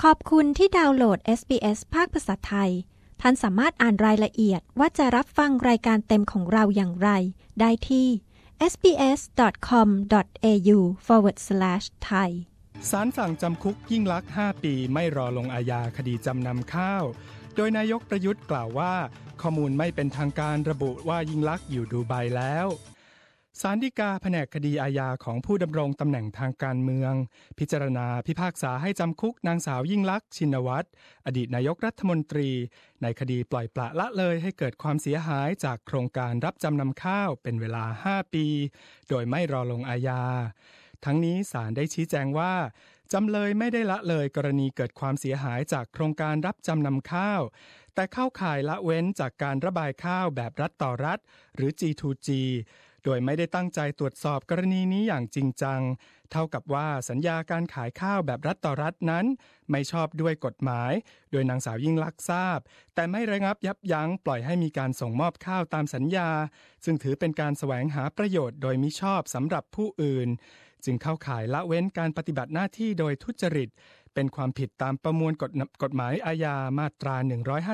อบคุณที่ดาวน์โหลด SBS ภาคภาษาไทยท่านสามารถอ่านรายละเอียดว่าจะรับฟังรายการเต็มของเราอย่างไรได้ที่ sbs.com.au/thai ศาลสั่งจำคุกยิ่งลักษณ์5 ปีไม่รอลงอาญาคดีจำนำข้าวโดยนายกประยุทธ์กล่าวว่าข้อมูลไม่เป็นทางการระบุว่ายิ่งลักษณ์อยู่ดูไบแล้วศาลฎีกาแผนกคดีอาญาของผู้ดำรงตำแหน่งทางการเมืองพิจารณาพิพากษาให้จำคุกนางสาวยิ่งลักษณ์ชินวัตรอดีตนายกรัฐมนตรีในคดีปล่อยปละละเลยให้เกิดความเสียหายจากโครงการรับจำนำข้าวเป็นเวลา5 ปีโดยไม่รอลงอาญาทั้งนี้ศาลได้ชี้แจงว่าจำเลยไม่ได้ละเลยกรณีเกิดความเสียหายจากโครงการรับจำนำข้าวแต่เข้าข่ายละเว้นจากการระบายข้าวแบบรัฐต่อรัฐหรือ G2G โดยไม่ได้ตั้งใจตรวจสอบกรณีนี้อย่างจริงจังเท่ากับว่าสัญญาการขายข้าวแบบรัฐต่อรัฐนั้นไม่ชอบด้วยกฎหมายโดยนางสาวยิ่งลักษณ์ทราบแต่ไม่ระงับยับยั้งปล่อยให้มีการส่งมอบข้าวตามสัญญาซึ่งถือเป็นการแสวงหาประโยชน์โดยมิชอบสำหรับผู้อื่นจึงเข้าข่ายละเว้นการปฏิบัติหน้าที่โดยทุจริตเป็นความผิดตามประมวลกฎหมายอาญามาตรา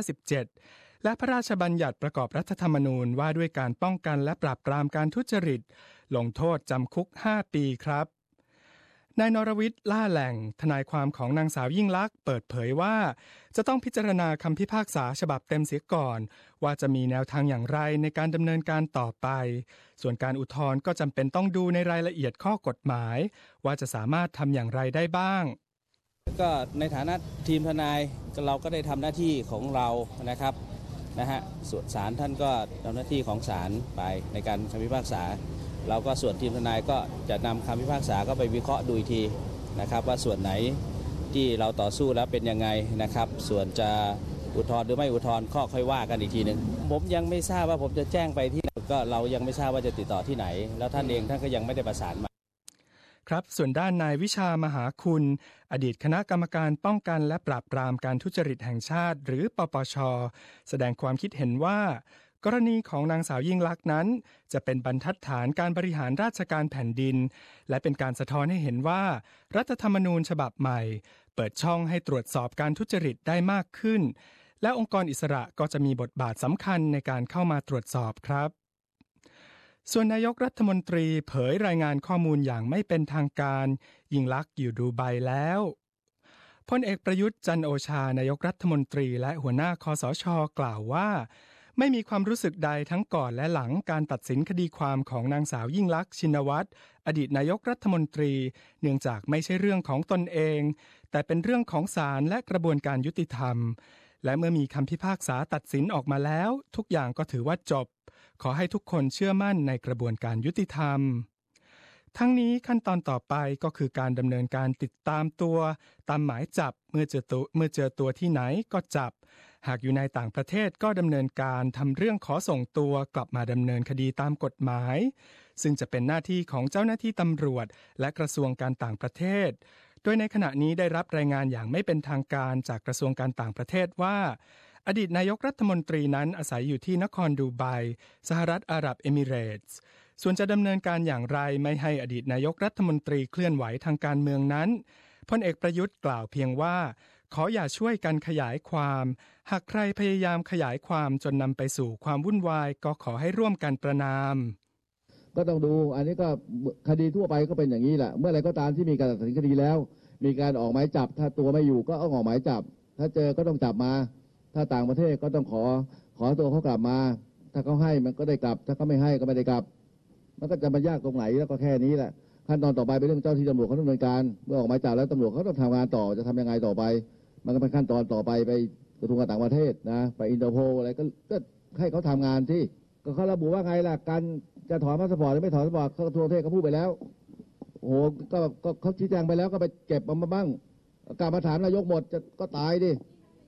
157และพระราชบัญญัติประกอบรัฐธรรมนูญว่าด้วยการป้องกันและปราบปรามการทุจริตลงโทษจำคุก5 ปีครับนายนรวิทย์ล่าแหล่งทนายความของนางสาวยิ่งลักษณ์เปิดเผยว่าจะต้องพิจารณาคำพิพากษาฉบับเต็มเสียก่อนว่าจะมีแนวทางอย่างไรในการดำเนินการต่อไปส่วนการอุทธรณ์ก็จำเป็นต้องดูในรายละเอียดข้อกฎหมายว่าจะสามารถทำอย่างไรได้บ้างก็ในฐานะทีมทนายเราก็ได้ทำหน้าที่ของเรานะครับส่วนศาลท่านก็ทำหน้าที่ของศาลไปในการคำพิพากษาเราก็ส่วนทีมทนายก็จะนำคำพิพากษาก็ไปวิเคราะห์ดูอีกทีนะครับว่าส่วนไหนที่เราต่อสู้แล้วเป็นยังไงนะครับส่วนจะอุทธรณ์หรือไม่อุทธรณ์ข้อค่อยว่ากันอีกทีนึงผมยังไม่ทราบว่าผมจะแจ้งไปที่ไหนก็เรายังไม่ทราบว่าจะติดต่อที่ไหนแล้วท่านเองท่านก็ยังไม่ได้ประสานมาครับส่วนด้านนายวิชามหาคุณอดีตคณะกรรมการป้องกันและปราบปรามการทุจริตแห่งชาติหรือปปช.แสดงความคิดเห็นว่ากรณีของนางสาวยิ่งลักษณ์นั้นจะเป็นบรรทัดฐานการบริหารราชการแผ่นดินและเป็นการสะท้อนให้เห็นว่ารัฐธรรมนูญฉบับใหม่เปิดช่องให้ตรวจสอบการทุจริตได้มากขึ้นและองค์กรอิสระก็จะมีบทบาทสำคัญในการเข้ามาตรวจสอบครับส่วนนายกรัฐมนตรีเผยรายงานข้อมูลอย่างไม่เป็นทางการยิ่งลักษณ์อยู่ดูไบแล้วพลเอกประยุทธ์จันทร์โอชานายกรัฐมนตรีและหัวหน้าคสช.กล่าวว่าไม่มีความรู้สึกใดทั้งก่อนและหลังการตัดสินคดีความของนางสาวยิ่งลักษณ์ชินวัตรอดีตนายกรัฐมนตรีเนื่องจากไม่ใช่เรื่องของตนเองแต่เป็นเรื่องของศาลและกระบวนการยุติธรรมและเมื่อมีคำพิพากษาตัดสินออกมาแล้วทุกอย่างก็ถือว่าจบขอให้ทุกคนเชื่อมั่นในกระบวนการยุติธรรมทั้งนี้ขั้นตอนต่อไปก็คือการดำเนินการติดตามตัวตามหมายจับเมื่อเจอตัวที่ไหนก็จับหากอยู่ในต่างประเทศก็ดำเนินการทำเรื่องขอส่งตัวกลับมาดำเนินคดีตามกฎหมายซึ่งจะเป็นหน้าที่ของเจ้าหน้าที่ตำรวจและกระทรวงการต่างประเทศโดยในขณะนี้ได้รับรายงานอย่างไม่เป็นทางการจากกระทรวงการต่างประเทศว่าอดีตนายกรัฐมนตรีนั้นอาศัยอยู่ที่นครดูไบสหรัฐอาหรับเอมิเรตส์ส่วนจะดำเนินการอย่างไรไม่ให้อดีตนายกรัฐมนตรีเคลื่อนไหวทางการเมืองนั้นพลเอกประยุทธ์กล่าวเพียงว่าขออย่าช่วยกันขยายความหากใครพยายามขยายความจนนำไปสู่ความวุ่นวายก็ขอให้ร่วมกันประณามก็ต้องดูอันนี้ก็คดีทั่วไปก็เป็นอย่างนี้แหละเมื่อไรก็ตามที่มีการตัดสินคดีแล้วมีการออกหมายจับถ้าตัวไม่อยู่ก็เอาออกหมายจับถ้าเจอก็ต้องจับมาถ้าต่างประเทศก็ต้องขอตัวเขากลับมาถ้าเขาให้มันก็ได้กลับถ้าเขาไม่ให้ก็ไม่ได้กลับมันก็จะมายากตรงไหนแล้วก็แค่นี้แหละขั้นตอนต่อไปเป็นเรื่องเจ้าที่ตำรวจเขาดำเนินการเมื่อออกหมายจับแล้วตำรวจเขาต้องทำงานต่อจะทำยังไงต่อไปมันก็เป็นขั้นตอนต่อไปกระทรวงการต่างประเทศนะไปอินเตอร์โพลอะไรก็ให้เขาทำงานที่ก็เขาระบุว่าไงล่ะการจะถอนพาสปอร์ตหรือไม่ถอนพาสปอร์ตกระทรวงเทศเขาพูดไปแล้วโอ้โหก็เขาชี้แจงไปแล้วก็ไปเก็บมาบ้างการมาถามนายกหมดก็ตายดิ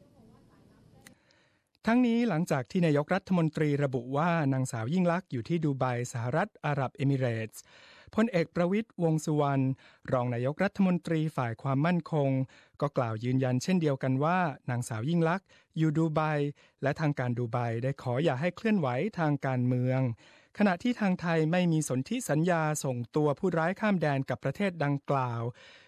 ทั้งนี้หลังจากที่นายกรัฐมนตรีระบุว่านางสาวยิ่งลักษณ์อยู่ที่ดูไบสหรัฐอาหรับเอมิเรตส์พลเอกประวิตรวงษ์สุวรรณรองนายกรัฐมนตรีฝ่ายความมั่นคงก็กล่าวยืนยันเช่นเดียวกันว่านางสาวยิ่งลักษณ์อยู่ดูไบและทางการดูไบได้ขออย่าให้เคลื่อนไหวทางการเมืองขณะที่ทางไทยไม่มีสนธิสัญญาส่งตัวผู้ร้ายข้ามแดนกับประเทศดังกล่าว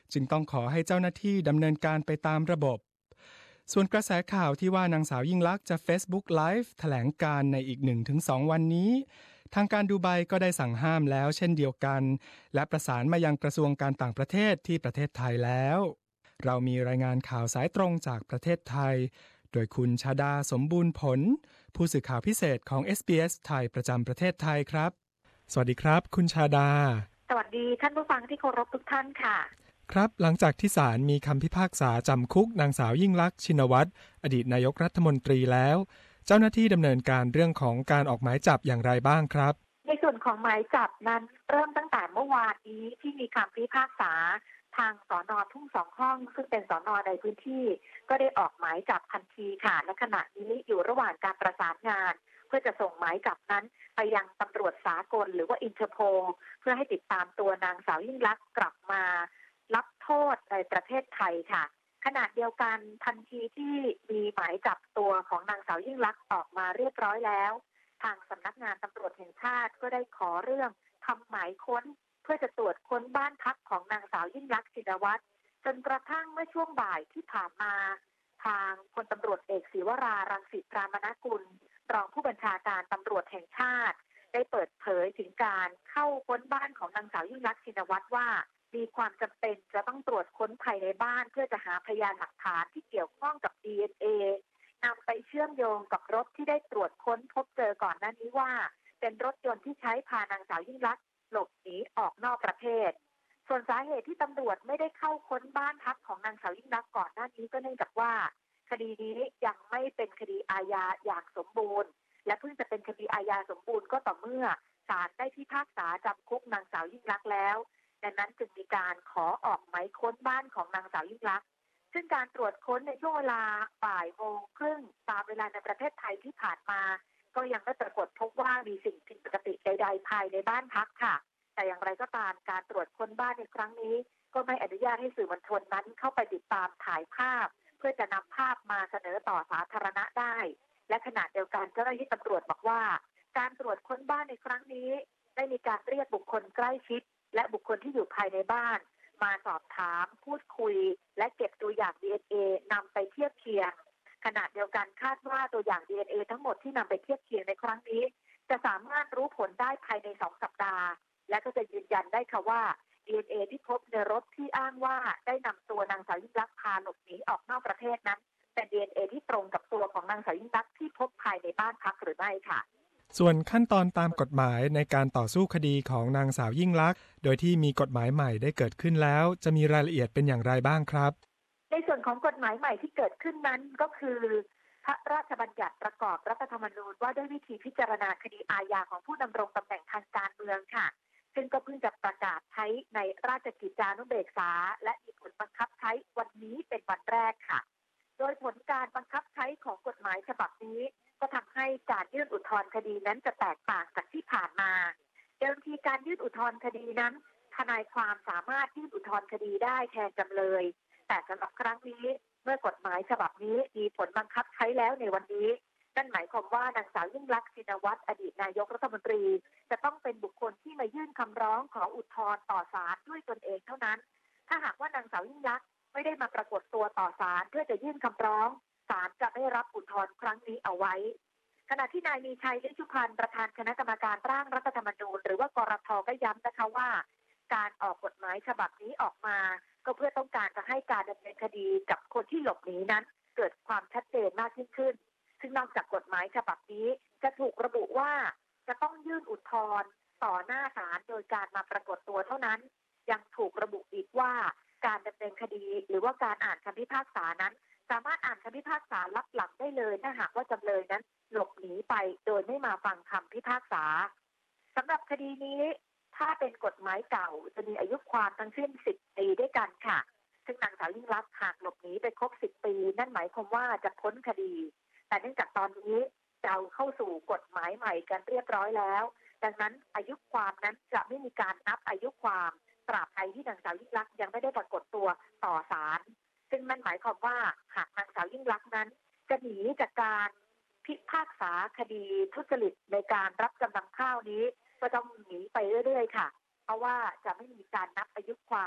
จึงต้องขอให้เจ้าหน้าที่ดำเนินการไปตามระบบส่วนกระแสข่าวที่ว่านางสาวยิ่งลักษณ์จะ Facebook Live แถลงการในอีก 1-2 วันนี้ทางการดูไบก็ได้สั่งห้ามแล้วเช่นเดียวกันและประสานมายังกระทรวงการต่างประเทศที่ประเทศไทยแล้วเรามีรายงานข่าวสายตรงจากประเทศไทยโดยคุณชาดาสมบูรณ์ผลผู้สื่อข่าวพิเศษของ SBS ไทยประจำประเทศไทยครับสวัสดีครับคุณชาดาสวัสดีท่านผู้ฟังที่เคารพทุกท่านค่ะครับหลังจากที่ศาลมีคำพิพากษาจำคุกนางสาวยิ่งลักษณ์ชินวัตรอดีตนายกรัฐมนตรีแล้วเจ้าหน้าที่ดำเนินการเรื่องของการออกหมายจับอย่างไรบ้างครับในส่วนของหมายจับนั้นเริ่มตั้งแต่เมื่อวานนี้ที่มีคำพิพากษาทางสน.ทุ่ง2 ห้องซึ่งเป็นสน.ในพื้นที่ก็ได้ออกหมายจับทันทีค่ะและขณะนี้อยู่ระหว่างการประสานงานเพื่อจะส่งหมายจับนั้นไปยังตำรวจสากลหรือว่าอินเตอร์โพลเพื่อให้ติดตามตัวนางสาวยิ่งลักษณ์กลับมารับโทษในประเทศไทยค่ะขณะเดียวกันทันทีที่มีหมายจับตัวของนางสาวยิ่งลักษณ์ออกมาเรียบร้อยแล้วทางสำนักงานตำรวจแห่งชาติก็ได้ขอเรื่องทำหมายค้นเพื่อจะตรวจค้นบ้านพักของนางสาวยิ่งลักษณ์ชินวัตรจนกระทั่งเมื่อช่วงบ่ายที่ผ่านมาทางพลตำรวจเอกศิวรารังสิพรามนกุลรองผู้บัญชาการตำรวจแห่งชาติได้เปิดเผยถึงการเข้าค้นบ้านของนางสาวยิ่งลักษณ์ชินวัตรว่ามีความจำเป็นจะต้องตรวจค้นภายในบ้านเพื่อจะหาพยานหลักฐานที่เกี่ยวข้องกับ DNA นำไปเชื่อมโยงกับรถที่ได้ตรวจค้นพบเจอก่อนหน้านี้ว่าเป็นรถยนต์ที่ใช้พานางสาวยิ่งลักษณ์หลบหนีออกนอกประเทศส่วนสาเหตุที่ตำรวจไม่ได้เข้าค้นบ้านพักของนางสาวยิ่งลักษณ์ก่อนหน้านี้ก็เนื่องจากว่าคดีนี้ยังไม่เป็นคดีอาญาอย่างสมบูรณ์และเพิ่งจะเป็นคดีอาญาสมบูรณ์ก็ต่อเมื่อศาลได้พิพากษาจำคุกนางสาวยิ่งลักษณ์แล้วดังนั้นจึงมีการขอออกหมายค้นบ้านของนางสาวยิ่งลักษณ์ซึ่งการตรวจค้นในช่วงเวลาบ่ายโมงครึ่งตามเวลาในประเทศไทยที่ผ่านมาก็ยังไม่ปรากฏพบว่ามีสิ่งผิดปกติใดๆภายในบ้านพักค่ะแต่อย่างไรก็ตามการตรวจค้นบ้านในครั้งนี้ก็ไม่อนุญาตให้สื่อมวลชนนั้นเข้าไปติดตามถ่ายภาพเพื่อจะนำภาพมาเสนอต่อสาธารณะได้และขณะเดียวกันเจ้าหน้าที่ตำรวจบอกว่าการตรวจค้นบ้านในครั้งนี้ได้มีการเรียกบุคคลใกล้ชิดและบุคคลที่อยู่ภายในบ้านมาสอบถามพูดคุยและเก็บตัวอย่าง DNA นำไปเทียบเคียงขณะเดียวกันคาดว่าตัวอย่าง DNA ทั้งหมดที่นำไปเทียบเคียงในครั้งนี้จะสามารถรู้ผลได้ภายใน2 สัปดาห์และก็จะยืนยันได้ค่ะว่า DNA ที่พบในรถที่อ้างว่าได้นำตัวนางสาวยิ่งลักษณ์พาหลบหนีออกนอกประเทศนั้นเป็น DNA ที่ตรงกับตัวของนางสาวยิ่งลักษณ์ที่พบภายในบ้านพักหรือไม่ค่ะส่วนขั้นตอนตามกฎหมายในการต่อสู้คดีของนางสาวยิ่งลักษณ์โดยที่มีกฎหมายใหม่ได้เกิดขึ้นแล้วจะมีรายละเอียดเป็นอย่างไรบ้างครับในส่วนของกฎหมายใหม่ที่เกิดขึ้นนั้นก็คือพระราชบัญญัติประกอบรัฐธรรมนูญว่าด้วยวิธีพิจารณาคดีอาญาของผู้ดำรงตำแหน่งทางการเมืองค่ะซึ่งก็เพิ่งจะประกาศใช้ในราชกิจจานุเบกษาและมีผลบังคับใช้วันนี้เป็นวันแรกค่ะโดยผลการบังคับใช้ของกฎหมายฉบับนี้ก็ทำให้การยื่นอุทธรณ์คดีนั้นจะแตกต่างจากที่ผ่านมาเดิมทีการยื่นอุทธรณ์คดีนั้นทนายความสามารถยื่นอุทธรณ์คดีได้แทนจำเลยแต่สำหรับครั้งนี้เมื่อกฎหมายฉบับนี้มีผลบังคับใช้แล้วในวันนี้นั่นหมายความว่านางสาวยิ่งลักษณ์ชินวัตรอดีตนายกรัฐมนตรีจะต้องเป็นบุคคลที่มายื่นคำร้องขออุทธรณ์ต่อศาลด้วยตนเองเท่านั้นถ้าหากว่านางสาวยิ่งลักษณ์ไม่ได้มาปรากฏตัวต่อศาลเพื่อจะยื่นคำร้องศาลจะไม่รับอุทธรณ์ครั้งนี้เอาไว้ขณะที่นายมีชัย ฤชุพันธ์ประธานคณะกรรมการร่างรัฐธรรมนูญหรือว่ากรท.ก็ย้ำนะคะว่าการออกกฎหมายฉบับนี้ออกมาก็เพื่อต้องการจะให้การดำเนินคดีกับคนที่หลบหนีนั้นเกิดความชัดเจนมากยิ่งขึ้นซึ่งนอกจากกฎหมายฉบับนี้จะถูกระบุว่าจะต้องยื่นอุทธรณ์ต่อหน้าศาลโดยการมาปรากฏตัวเท่านั้นยังถูกระบุอีกว่าการดำเนินคดีหรือว่าการอ่านคำพิพากษานั้นสามารถอ่านคำพิพากษาลับหลังได้เลยถ้าหากว่าจำเลยนั้นหลบหนีไปโดยไม่มาฟังคำพิพากษาสำหรับคดีนี้ถ้าเป็นกฎหมายเก่าจะมีอายุความทั้งสิ้น10 ปีด้วยกันค่ะซึ่งนางสาวยิ่งลักษณ์หากหลบหนีไปครบ10 ปีนั่นหมายความว่าจะพ้นคดีแต่เนื่องจากตอนนี้เราเข้าสู่กฎหมายใหม่กันเรียบร้อยแล้วดังนั้นอายุความนั้นจะไม่มีการนับอายุความตราบใดที่นางสาวยิ่งลักษณ์ยังไม่ได้ปรากฏตัวต่อศาลซึ่งนั่นหมายความว่าหากนางสาวยิ่งลักษณ์นั้นจะหนีจากการพิพากษาคดีทุจริตในการรับจำนำข้าวนี้ก็ต้องหนีไปเรื่อยๆค่ะเพราะว่าจะไม่มีการนับอายุความ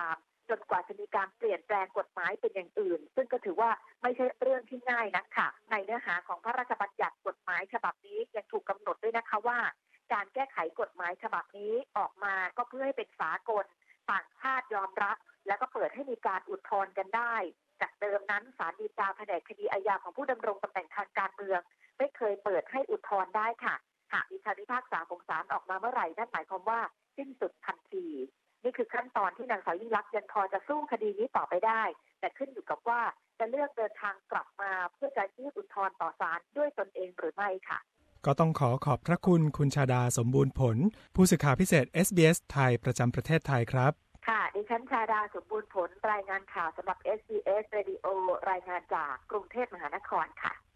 จนกว่าจะมีการเปลี่ยนแปลงกฎหมายเป็นอย่างอื่นซึ่งก็ถือว่าไม่ใช่เรื่องที่ง่ายนักค่ะในเนื้อหาของพระราชบัญญัติกฎหมายฉบับนี้ยังถูกกำหนดด้วยนะคะว่าการแก้ไขกฎหมายฉบับนี้ออกมาก็เพื่อให้เป็นสากลต่างชาติยอมรับแล้วก็เปิดให้มีการอุทธรณ์กันได้จากเดิมนั้นศาลฎีกาแผนกคดีอาญาของผู้ดำรงตำแหน่งทางการเมืองไม่เคยเปิดให้อุทธรณ์ได้ค่ะหากมีคำพิพากษาของศาลออกมาเมื่อไหร่นั่นหมายความว่าสิ้นสุดทันทีนี่คือขั้นตอนที่นางสาวยิ่งลักษณ์ยังพอจะสู้คดีนี้ต่อไปได้แต่ขึ้นอยู่กับว่าจะเลือกเดินทางกลับมาเพื่อจะยื่นอุทธรณ์ต่อศาลด้วยตนเองหรือไม่ค่ะก็ต้องขอบพระคุณคุณชาดาสมบูรณ์ผลผู้สื่อข่าวพิเศษ SBS ไทยประจำประเทศไทยครับค่ะดิฉันชาดาสมบูรณ์ผลรายงานข่าวสำหรับ SBS Radio รายงานจากกรุงเทพมหานครค่ะ